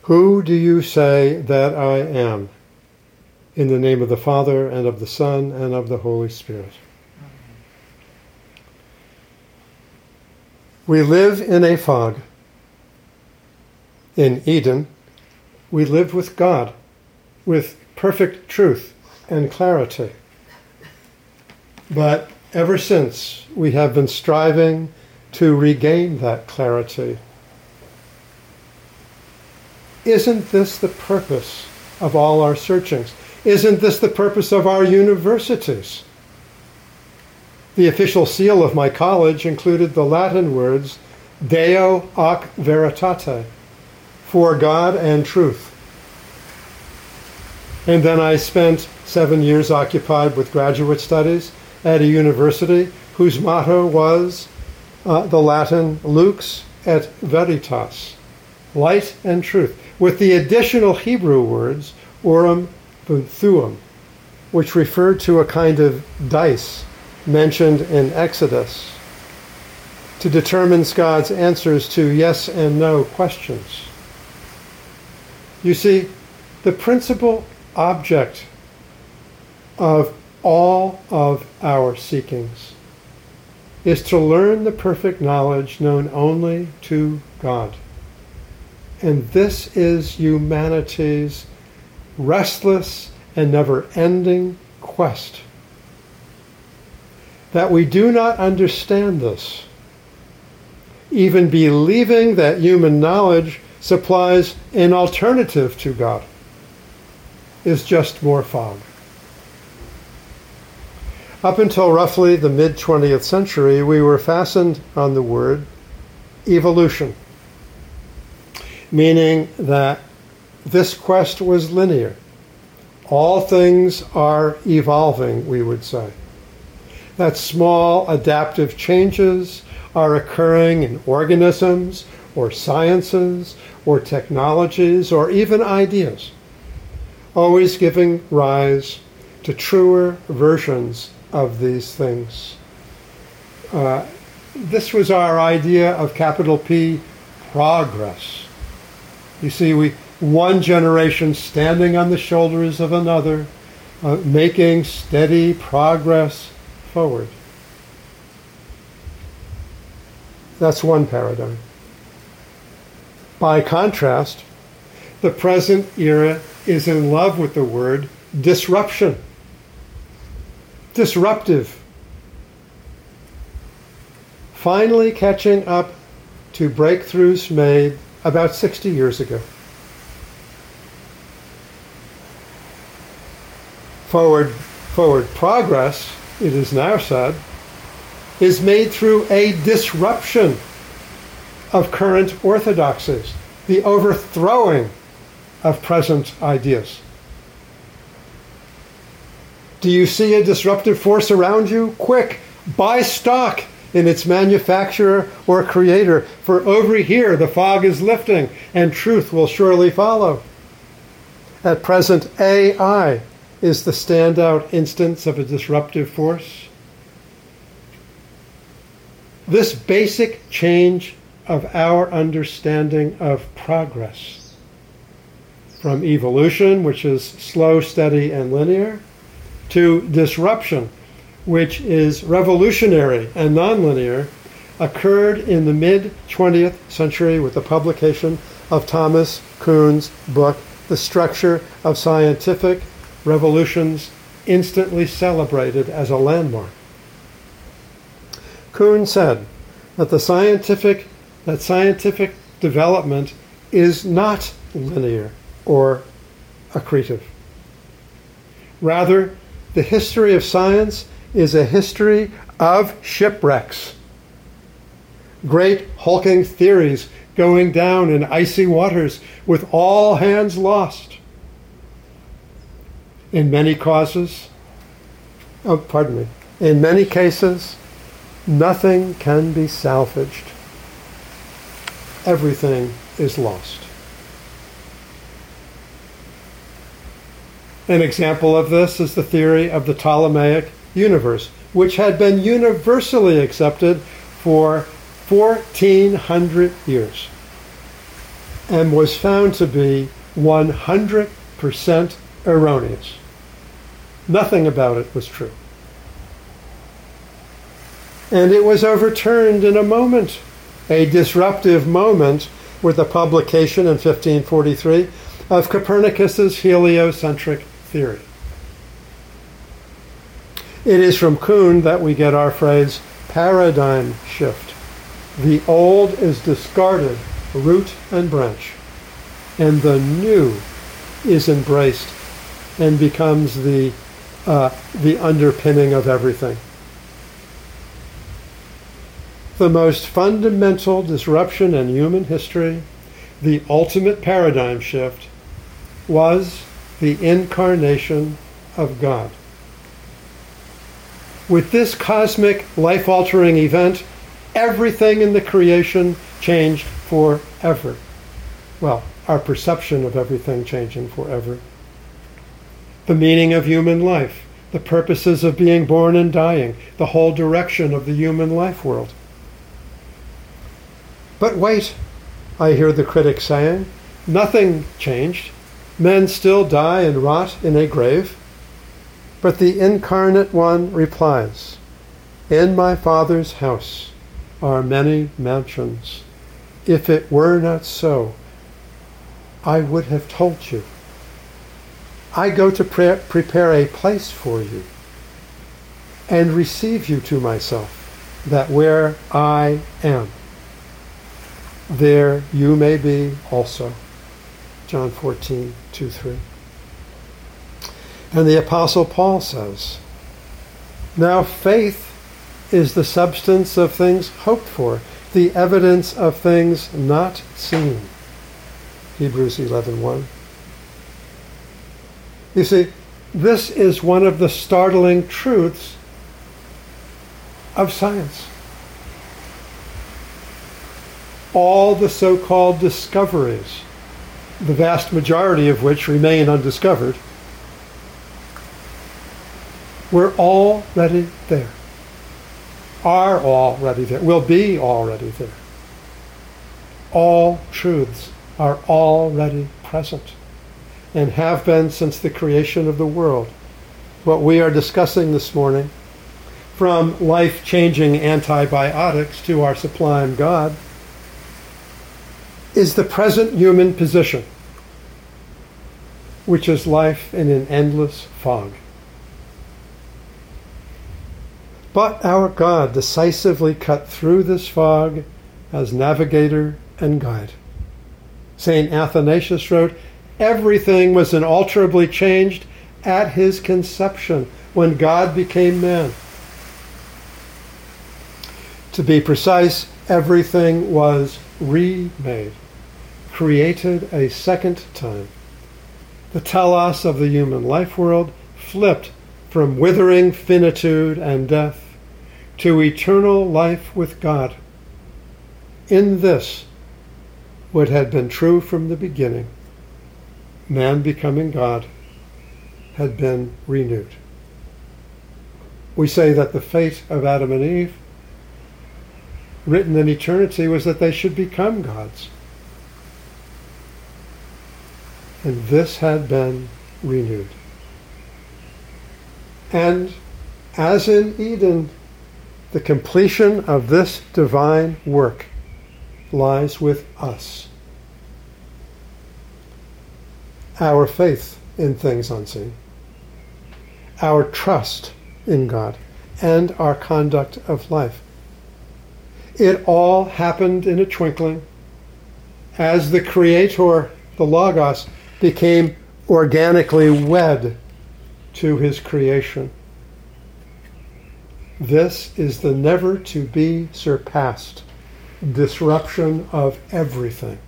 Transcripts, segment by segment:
Who do you say that I am? In the name of the Father, and of the Son, and of the Holy Spirit. We live in a fog. In Eden, we lived with God, with perfect truth and clarity. But ever since, we have been striving to regain that clarity. Isn't this the purpose of all our searchings? Isn't this the purpose of our universities? The official seal of my college included the Latin words Deo ac veritate, for God and truth. And then I spent 7 years occupied with graduate studies at a university whose motto was the Latin Lux et Veritas, light and truth, with the additional Hebrew words Urim v'Thummim, which referred to a kind of dice mentioned in Exodus to determine God's answers to yes and no questions. You see, the principal object of all of our seekings is to learn the perfect knowledge known only to God. And this is humanity's restless and never-ending quest. That we do not understand this, even believing that human knowledge supplies an alternative to God, is just more fog. Up until roughly the mid-20th century, we were fastened on the word evolution, meaning that this quest was linear. All things are evolving, we would say. That small adaptive changes are occurring in organisms or sciences or technologies or even ideas, always giving rise to truer versions of these things. This was our idea of capital P, progress. You see, one generation standing on the shoulders of another, making steady progress forward. That's one paradigm. By contrast, the present era is in love with the word disruption. Disruptive. Finally catching up to breakthroughs made about 60 years ago. Forward progress, it is now said, is made through a disruption of current orthodoxies, the overthrowing of present ideas. Do you see a disruptive force around you? Quick, buy stock in its manufacturer or creator, for over here the fog is lifting and truth will surely follow. At present, AI is the standout instance of a disruptive force. This basic change of our understanding of progress, from evolution, which is slow, steady, and linear, to disruption, which is revolutionary and nonlinear, occurred in the mid-20th century with the publication of Thomas Kuhn's book, The Structure of Scientific Revolutions, instantly celebrated as a landmark. Kuhn said that scientific development is not linear or accretive. Rather, the history of science is a history of shipwrecks. Great hulking theories going down in icy waters with all hands lost. In many cases, nothing can be salvaged. Everything is lost. An example of this is the theory of the Ptolemaic universe, which had been universally accepted for 1400 years. and was found to be 100% erroneous. Nothing about it was true. And it was overturned in a moment, a disruptive moment, with the publication in 1543 of Copernicus's heliocentric theory. It is from Kuhn that we get our phrase paradigm shift. The old is discarded, root and branch, and the new is embraced and becomes the underpinning of everything. The most fundamental disruption in human history, the ultimate paradigm shift, was the incarnation of God. With this cosmic, life-altering event, everything in the creation changed forever. Well, our perception of everything changing forever. The meaning of human life, the purposes of being born and dying, the whole direction of the human life world. But wait, I hear the critics saying, nothing changed. Men still die and rot in a grave. But the incarnate one replies, in my Father's house are many mansions. If it were not so, I would have told you. I go to prepare a place for you and receive you to myself, that where I am, there you may be also. John 14:2-3. And the Apostle Paul says, now faith is the substance of things hoped for, the evidence of things not seen. Hebrews 11:1. You see, this is one of the startling truths of science. All the so-called discoveries, the vast majority of which remain undiscovered, were already there, are already there, will be already there. All truths are already present and have been since the creation of the world. What we are discussing this morning, from life-changing antibiotics to our sublime God, is the present human position, which is life in an endless fog. But our God decisively cut through this fog as navigator and guide. St. Athanasius wrote, everything was unalterably changed at his conception, when God became man. To be precise, everything was remade, created a second time. The telos of the human life world flipped from withering finitude and death to eternal life with God. In this, what had been true from the beginning, man becoming God, had been renewed. We say that the fate of Adam and Eve, written in eternity, was that they should become gods. And this had been renewed. And as in Eden, the completion of this divine work lies with us. Our faith in things unseen, our trust in God, and our conduct of life. It all happened in a twinkling as the Creator, the Logos, became organically wed to his creation. This is the never to be surpassed disruption of everything.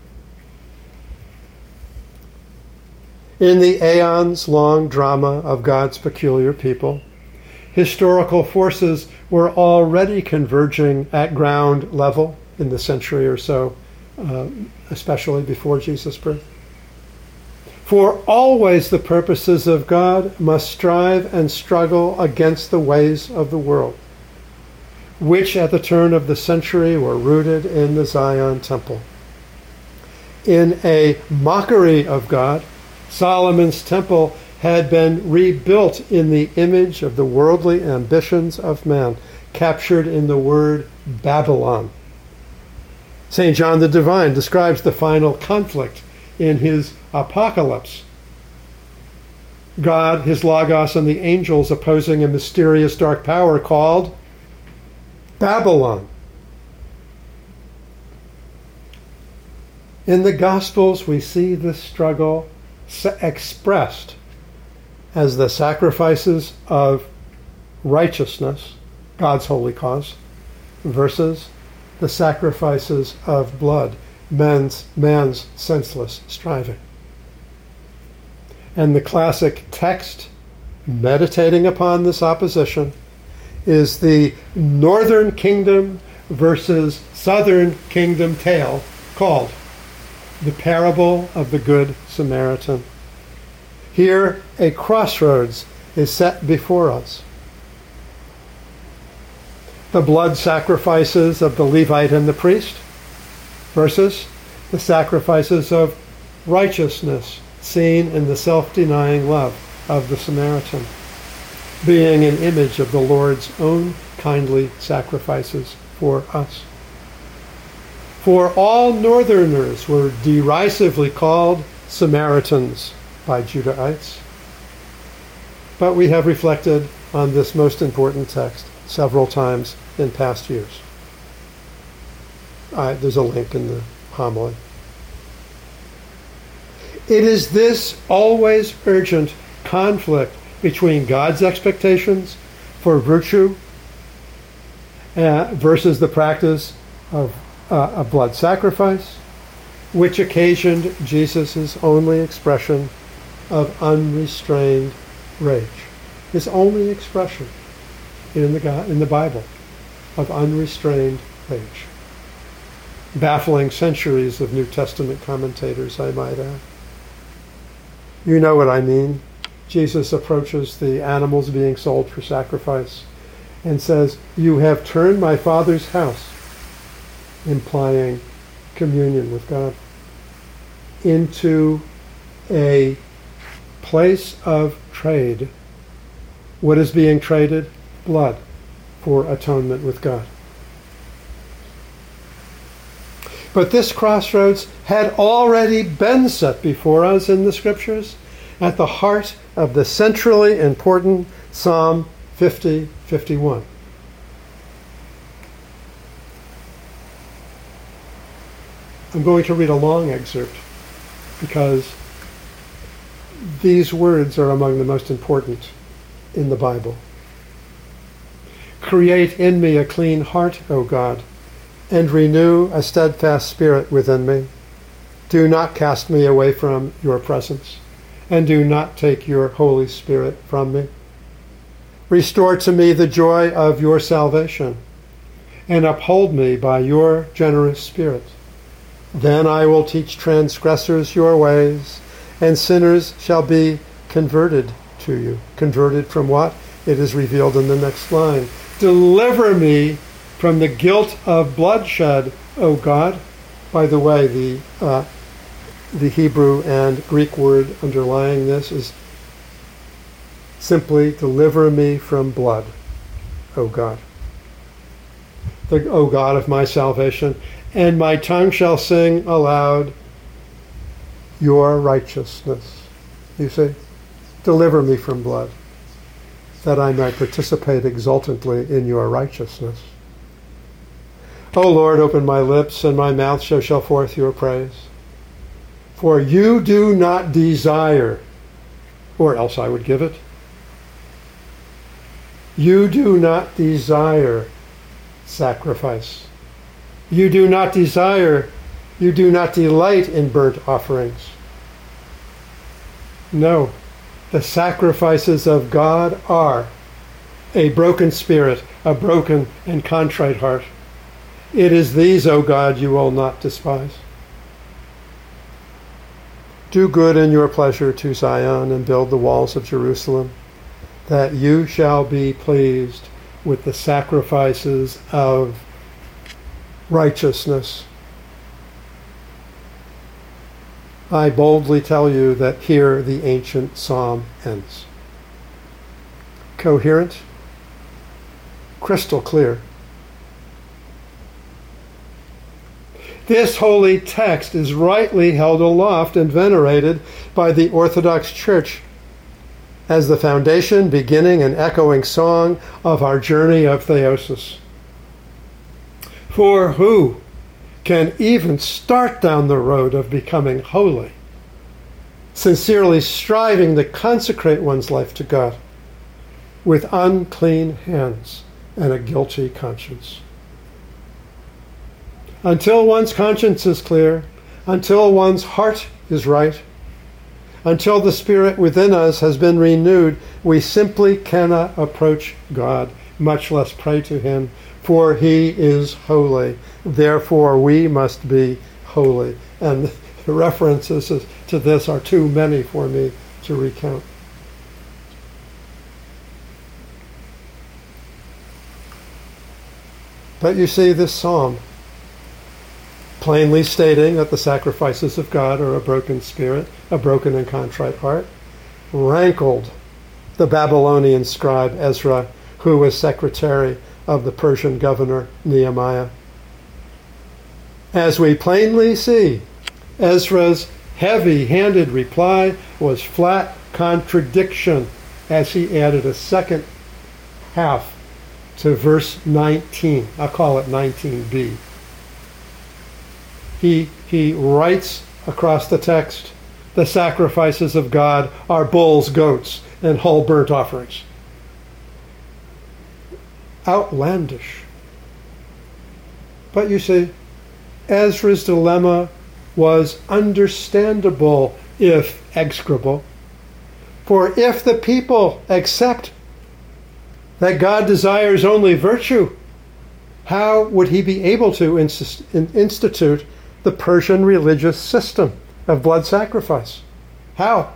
In the aeons-long drama of God's peculiar people, historical forces were already converging at ground level in the century or so, especially before Jesus' birth. For always the purposes of God must strive and struggle against the ways of the world, which at the turn of the century were rooted in the Zion temple. in a mockery of God, Solomon's temple had been rebuilt in the image of the worldly ambitions of man, captured in the word Babylon. St. John the Divine describes the final conflict in his Apocalypse. God, his Logos, and the angels opposing a mysterious dark power called Babylon. In the Gospels, we see this struggle expressed as the sacrifices of righteousness, God's holy cause, versus the sacrifices of blood, man's senseless striving. And the classic text meditating upon this opposition is the northern kingdom versus southern kingdom tale called the parable of the Good Samaritan. Here, a crossroads is set before us. The blood sacrifices of the Levite and the priest versus the sacrifices of righteousness seen in the self-denying love of the Samaritan, being an image of the Lord's own kindly sacrifices for us. For all northerners were derisively called Samaritans by Judahites. But we have reflected on this most important text several times in past years. There's a link in the homily. It is this always urgent conflict between God's expectations for virtue versus the practice of blood sacrifice, which occasioned Jesus' only expression of unrestrained rage. His only expression in the Bible of unrestrained rage. Baffling centuries of New Testament commentators, I might add. You know what I mean. Jesus approaches the animals being sold for sacrifice and says, "You have turned my Father's house," implying communion with God, into a place of trade. What is being traded? Blood for atonement with God. But this crossroads had already been set before us in the Scriptures at the heart of the centrally important Psalm 50:51. I'm going to read a long excerpt because these words are among the most important in the Bible. "Create in me a clean heart, O God, and renew a steadfast spirit within me. Do not cast me away from your presence, and do not take your Holy Spirit from me. Restore to me the joy of your salvation, and uphold me by your generous spirit. Then I will teach transgressors your ways, and sinners shall be converted to you." Converted from what? It is revealed in the next line. "Deliver me from the guilt of bloodshed, O God." By the way, the Hebrew and Greek word underlying this is simply "deliver me from blood, O God." O God of my salvation, and my tongue shall sing aloud your righteousness. You see? Deliver me from blood, that I might participate exultantly in your righteousness. O Lord, open my lips, and my mouth shall show forth your praise. For you do not desire, or else I would give it. You do not desire sacrifice. You do not delight in burnt offerings. No, the sacrifices of God are a broken spirit, a broken and contrite heart. It is these, O God, you will not despise. Do good in your pleasure to Zion and build the walls of Jerusalem, that you shall be pleased with the sacrifices of righteousness. I boldly tell you that here the ancient psalm ends. Coherent, crystal clear. This holy text is rightly held aloft and venerated by the Orthodox Church as the foundation, beginning, and echoing song of our journey of theosis. For who can even start down the road of becoming holy, sincerely striving to consecrate one's life to God with unclean hands and a guilty conscience? Until one's conscience is clear, until one's heart is right, until the Spirit within us has been renewed, we simply cannot approach God, much less pray to Him, for He is holy. Therefore, we must be holy. And the references to this are too many for me to recount. But you see, this psalm, plainly stating that the sacrifices of God are a broken spirit, a broken and contrite heart, rankled the Babylonian scribe Ezra, who was secretary of the Persian governor Nehemiah. As we plainly see, Ezra's heavy-handed reply was flat contradiction as he added a second half to verse 19. I'll call it 19b. He writes across the text, the sacrifices of God are bulls, goats, and whole burnt offerings. Outlandish. But you see, Ezra's dilemma was understandable if execrable. For if the people accept that God desires only virtue, how would he be able to institute the Persian religious system of blood sacrifice? How?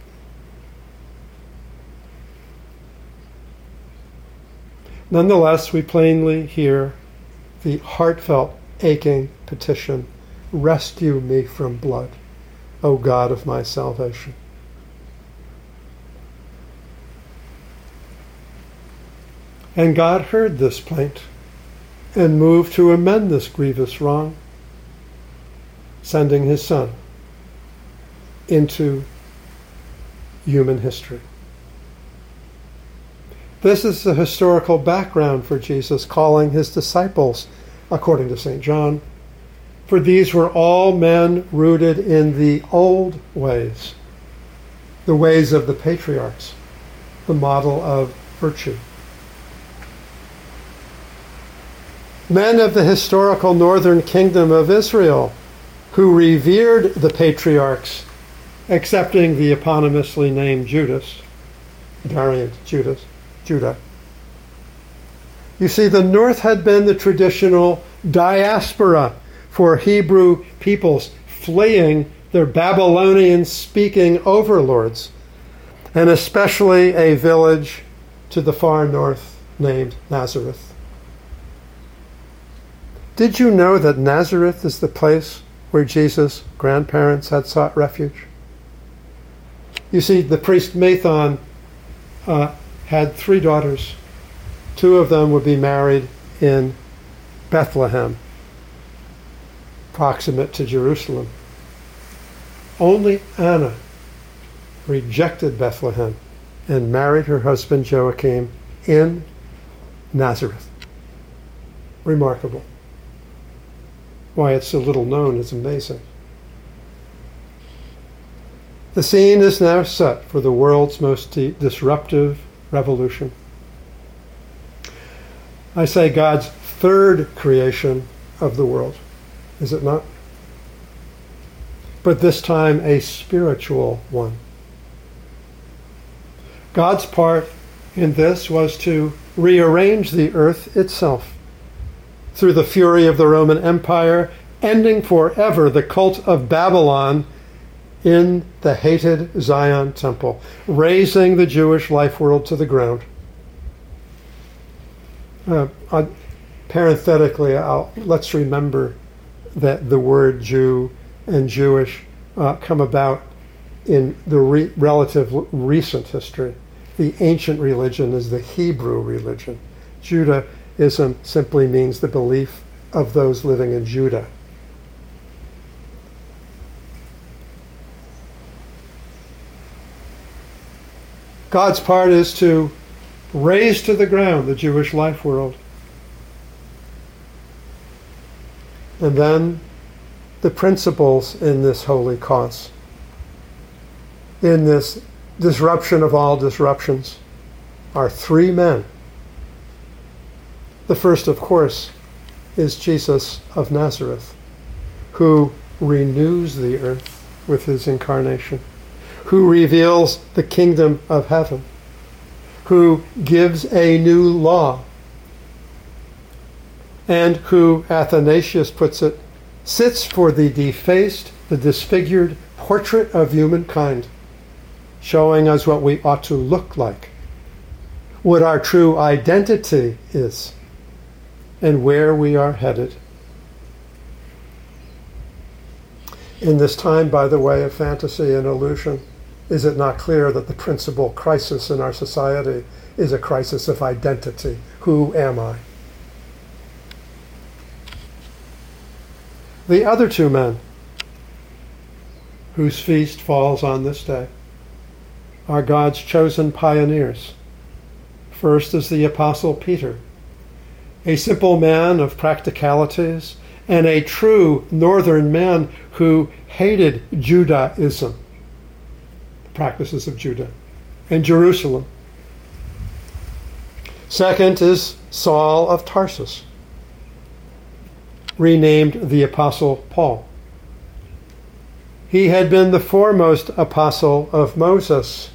Nonetheless, we plainly hear the heartfelt, aching petition, "Rescue me from blood, O God of my salvation." And God heard this plaint and moved to amend this grievous wrong, sending his Son into human history. This is the historical background for Jesus calling his disciples, according to St. John, for these were all men rooted in the old ways, the ways of the patriarchs, the model of virtue. Men of the historical northern kingdom of Israel, who revered the patriarchs, accepting the eponymously named Judas, variant Judah. You see, the north had been the traditional diaspora for Hebrew peoples fleeing their Babylonian-speaking overlords, and especially a village to the far north named Nazareth. Did you know that Nazareth is the place where Jesus' grandparents had sought refuge? You see, the priest Mathon had 3 daughters. 2 of them would be married in Bethlehem, proximate to Jerusalem. Only Anna rejected Bethlehem and married her husband Joachim in Nazareth. Remarkable. Why it's so little known is amazing. The scene is now set for the world's most disruptive revolution. I say God's third creation of the world, is it not? But this time a spiritual one. God's part in this was to rearrange the earth itself through the fury of the Roman Empire, ending forever the cult of Babylon in the hated Zion Temple, razing the Jewish life world to the ground. Parenthetically, let's remember that the word Jew and Jewish come about in the relative recent history. The ancient religion is the Hebrew religion. Judaism simply means the belief of those living in Judah. God's part is to raze to the ground the Jewish life world. And then the principles in this holy cause, in this disruption of all disruptions, are three men. The first, of course, is Jesus of Nazareth, who renews the earth with his incarnation, who reveals the kingdom of heaven, who gives a new law, and who, Athanasius puts it, sits for the defaced, the disfigured portrait of humankind, showing us what we ought to look like, what our true identity is, and where we are headed. In this time, by the way, of fantasy and illusion, is it not clear that the principal crisis in our society is a crisis of identity? Who am I? The other two men, whose feast falls on this day, are God's chosen pioneers. First is the Apostle Peter, a simple man of practicalities and a true northern man who hated Judaism, the practices of Judah, and Jerusalem. Second is Saul of Tarsus, renamed the Apostle Paul. He had been the foremost apostle of Moses,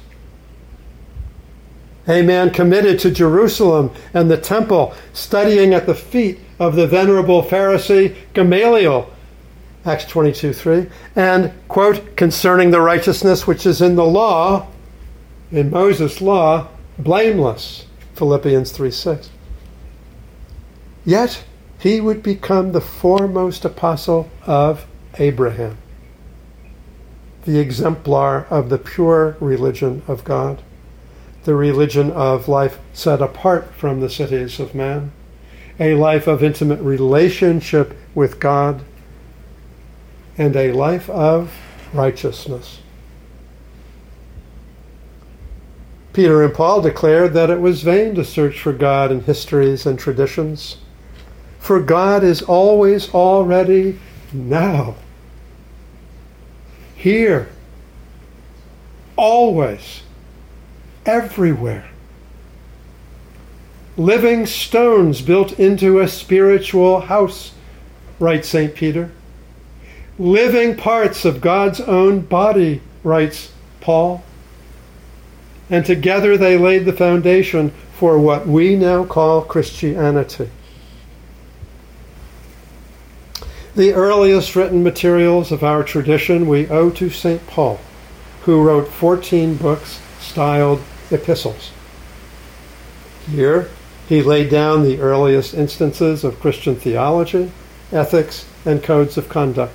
a man committed to Jerusalem and the temple, studying at the feet of the venerable Pharisee Gamaliel, Acts 22:3, and, quote, concerning the righteousness which is in the law, in Moses' law, blameless, Philippians 3:6. Yet he would become the foremost apostle of Abraham, the exemplar of the pure religion of God, the religion of life set apart from the cities of man, a life of intimate relationship with God, and a life of righteousness. Peter and Paul declared that it was vain to search for God in histories and traditions, for God is always already now, here, always, everywhere. Living stones built into a spiritual house, writes St. Peter. Living parts of God's own body, writes Paul. And together they laid the foundation for what we now call Christianity. The earliest written materials of our tradition we owe to St. Paul, who wrote 14 books styled epistles. Here, he laid down the earliest instances of Christian theology, ethics, and codes of conduct.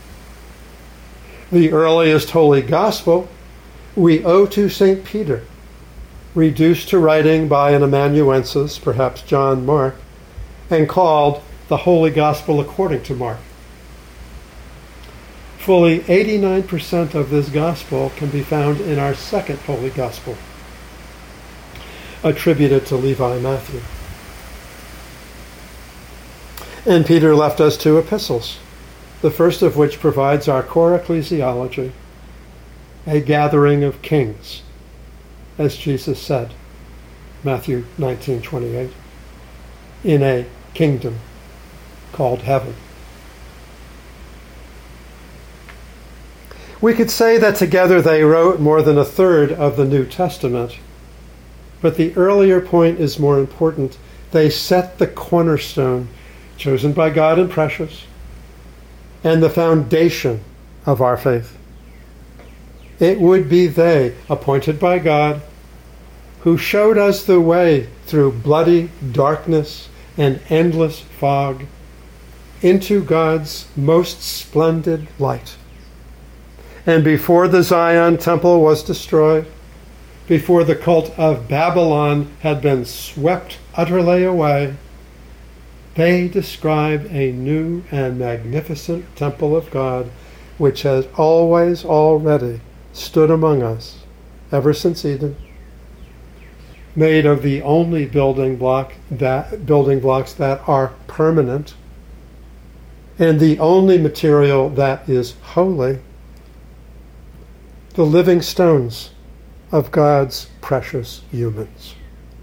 The earliest Holy Gospel we owe to St. Peter, reduced to writing by an amanuensis, perhaps John Mark, and called the Holy Gospel according to Mark. Fully 89% of this gospel can be found in our second Holy Gospel, attributed to Levi Matthew. And Peter left us two epistles, the first of which provides our core ecclesiology, a gathering of kings, as Jesus said, Matthew 19:28, in a kingdom called heaven. We could say that together they wrote more than a third of the New Testament, but the earlier point is more important. They set the cornerstone, chosen by God and precious, and the foundation of our faith. It would be they, appointed by God, who showed us the way through bloody darkness and endless fog into God's most splendid light. And before the Zion temple was destroyed, before the cult of Babylon had been swept utterly away, they describe a new and magnificent temple of God, which has always already stood among us ever since Eden, made of the only building blocks that are permanent, and the only material that is holy, the living stones of God's precious humans.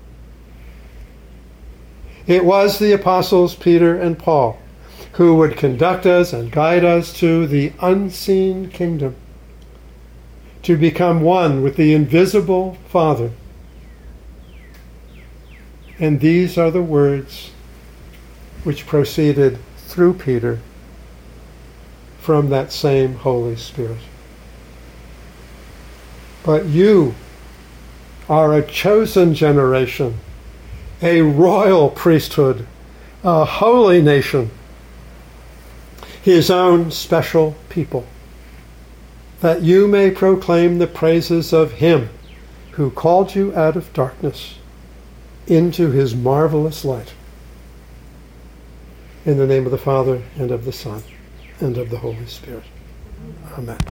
It was the apostles Peter and Paul who would conduct us and guide us to the unseen kingdom, to become one with the invisible Father. And these are the words which proceeded through Peter from that same Holy Spirit. But you are a chosen generation, a royal priesthood, a holy nation, his own special people, that you may proclaim the praises of him who called you out of darkness into his marvelous light. In the name of the Father, and of the Son, and of the Holy Spirit. Amen.